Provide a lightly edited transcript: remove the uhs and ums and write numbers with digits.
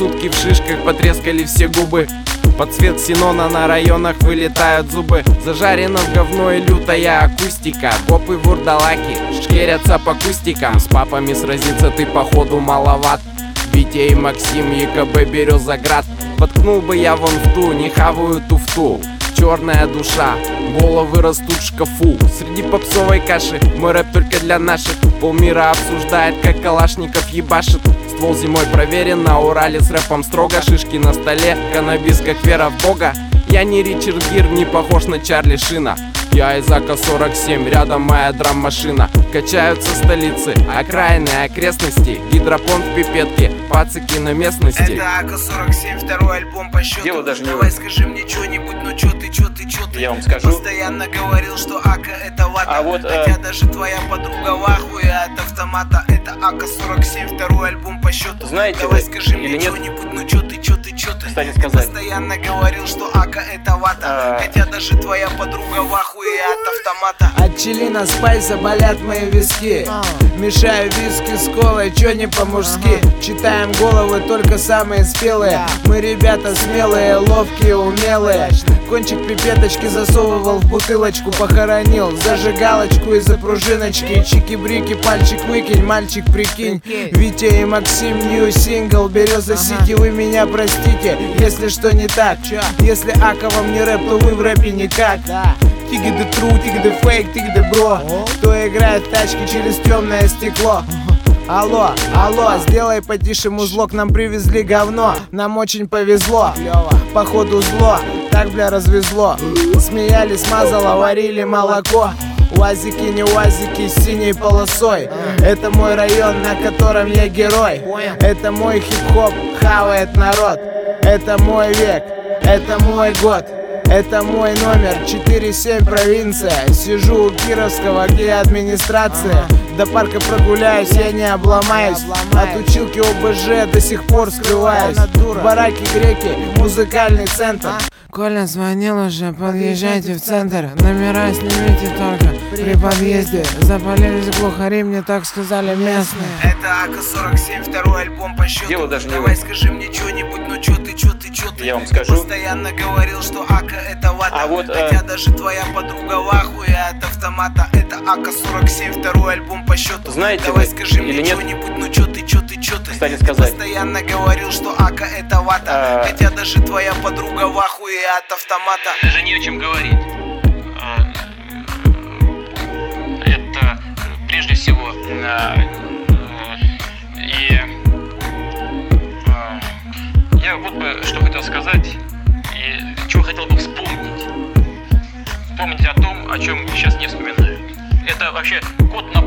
сутки в шишках потрескали все губы. Под цвет ксенона на районах вылетают зубы. Зажарено в говно и лютая акустика. Копы вурдалаки шкерятся по кустикам. С папами сразиться ты походу маловат. Витя и Максим, ЕКБ, Березоград. Воткнул бы я вон в ту, не хаваю туфту. Черная душа, головы растут в шкафу. Среди попсовой каши мой рэп только для наших. Полмира обсуждает, как Калашников ебашит. Ствол зимой проверен, на Урале с рэпом строго. Шишки на столе, каннабис как вера в Бога. Я не Ричард Гир, не похож на Чарли Шина. Я из АК-47, рядом моя драм-машина. Качаются столицы, окраины, окрестности. Гидропонт в пипетке, пацики на местности. Это АК-47, второй альбом по счету. Дело даже не Давай скажи мне что-нибудь, ну чё ты? Я вам скажу. Постоянно говорил, что АК это вата. Хотя даже твоя подруга в ахуе от автомата. Это АК-47, второй альбом по счету. Знаете Давай вы скажи мне или нет? что-нибудь, ну чё ты? Кстати сказать. Постоянно говорил, что АК это вата. Хотя даже твоя подруга в ахуе от автомата. От чилина спайса болят мои виски. Мешаю виски с колой, чё не по-мужски. Читаем головы только самые спелые. Мы ребята смелые, ловкие, умелые. Кончик пипеточки засовывал в бутылочку. Похоронил зажигалочку из-за пружиночки. Чики-брики, пальчик выкинь, мальчик прикинь. Витя и Максим, нью сингл, Береза Сити. Вы меня простите, если что не так. Если Ака вам не рэп, то вы в рэпе никак. Тиги the true, тиги the fake, тиги the bro. Кто играет в тачки через темное стекло? Алло, сделай потише музло, к нам привезли говно. Нам очень повезло, походу зло, так бля развезло. Смеялись, мазало, варили молоко. Уазики, не уазики с синей полосой. Это мой район, на котором я герой. Это мой хип-хоп, хавает народ. Это мой век, это мой год. Это мой номер 47, провинция. Сижу у Кировского, где администрация. До парка прогуляюсь, я не обломаюсь. От училки ОБЖ до сих пор скрываюсь. Бараки, греки, музыкальный центр. Коля звонил уже, подъезжайте в центр. Номера снимите только при подъезде. Запалились глухари, мне так сказали местные. Это АК-47, второй альбом по счету. Дело даже не Давай скажи мне что-нибудь, ну чё ты? Я вам скажу. Постоянно говорил, что АК это вата. Хотя даже твоя подруга в ахуе от автомата. Это АК-47, второй альбом по счету. Знаете Давай вы скажи или мне нет? что-нибудь, ну чё ты? Кстати сказать. Постоянно говорил, что АК это вата. Хотя даже твоя подруга в ахуе от автомата. Даже не о чем говорить. Это прежде всего я вот бы что хотел сказать и чего хотел бы вспомнить о том, о чем сейчас не вспоминаю. Это вообще код на